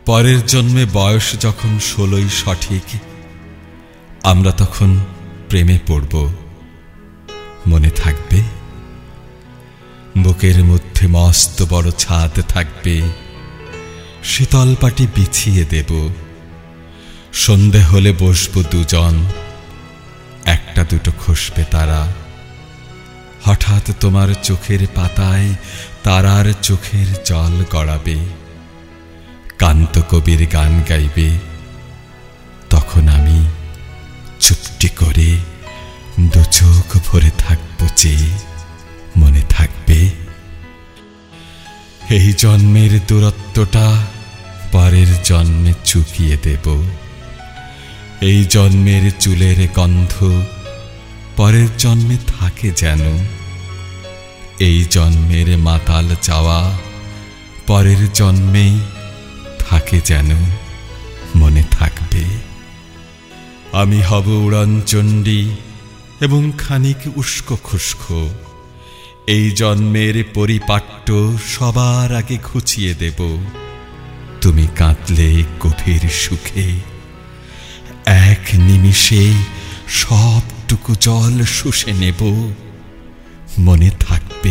পরের জন্মে বয়স যখন 16ই সঠিক, আমরা তখন প্রেমে পড়ব, মনে থাকবে? বুকের মধ্যে মস্ত বড় ছাদ থাকবে, শীতল পাটি বিছিয়ে দেব, সন্ধে হলে বসবো দুজন, একটা দুটো খসবে তারা। হঠাৎ তোমার চোখের পাতায় তারার চোখের জল গড়াবে, কান্ত কবির গান গাইবে, তখন আমি চুপটি করে দু চোখ ভরে থাকবো চেয়ে, মনে থাকবে? এই জন্মের দূরত্বটা পরের জন্মে চুকিয়ে দেব, এই জন্মের চুলের গন্ধ পরের জন্মে থাকে যেন, এই জন্মের মাতাল চাওয়া পরের জন্মে থাকে যেন, মনে থাকবে? আমি হব উড়নচণ্ডী এবং খানিক উস্কো খুস্কো, এই জন্মের পরিপাট্য সবার আগে ঘুচিয়ে দেব, তুমি কাঁদলে গভীর সুখে এক নিমিষে সবটুকু জল শুষে নেব, মনে থাকবে?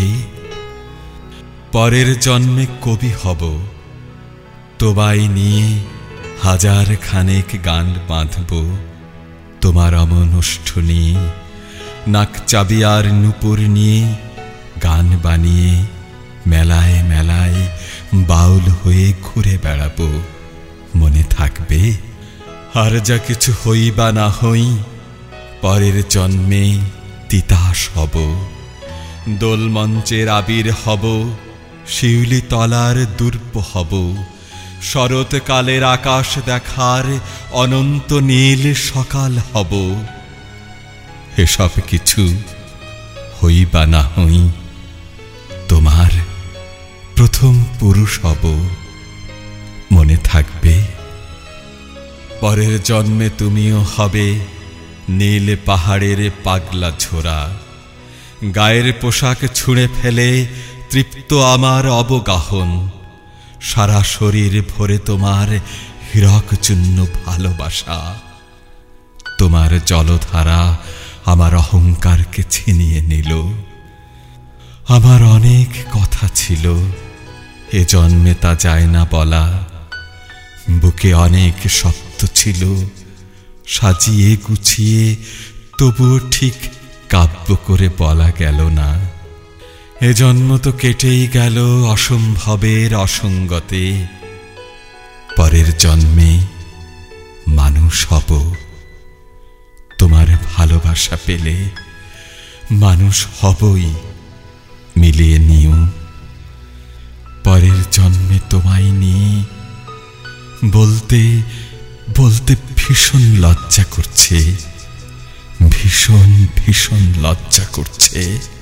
পরের জন্মে কবি হব, তোমায় নিয়ে হাজার খানেক গান বাঁধব, তোমার অমনষ্ঠ নিয়ে নাক চাবি আর নূপুর নিয়ে গান বানিয়ে মেলায় মেলায় বাউল হয়ে ঘুরে বেড়াবো, মনে থাকবে? আর যা কিছু হই বা না হই, পরের জন্মে তিতাস হব, দোলমঞ্চের আবির হব, শিউলি তলার দুর্প হব, শরৎকালের আকাশ দেখার অনন্ত নীল সকাল হব। এসব কিছু হই বা না হই, তোমার প্রথম পুরুষ হব, মনে থাকবে? পরের জন্মে তুমিও হবে নীল পাহাড়ের পাগলা ঝোরা, গায়ের পোশাক ছুঁড়ে ফেলে তৃপ্ত আমার অবগাহন, সারা শরীর ভরে তোমার হীরক চূর্ণ ভালোবাসা। তোমার জলধারা আমার অহংকারকে ছিনিয়ে নিল। আমার অনেক কথা ছিল, এ জন্মে তা যায় না বলা, বুকে অনেক সত্য ছিল, সাজিয়ে গুছিয়ে তবুও ঠিক কাব্য করে বলা গেল না। এ জন্ম তো কেটেই গেল অসম্ভবের অসঙ্গতে, পরের জন্মে মানুষ হব, তোমার ভালোবাসা পেলে মানুষ হবই, মিলিয়ে নিও। পরের জন্মে তোমায় নিয়ে বলতে বলতে ভীষণ লজ্জা করছে, ভীষণ ভীষণ লজ্জা করছে।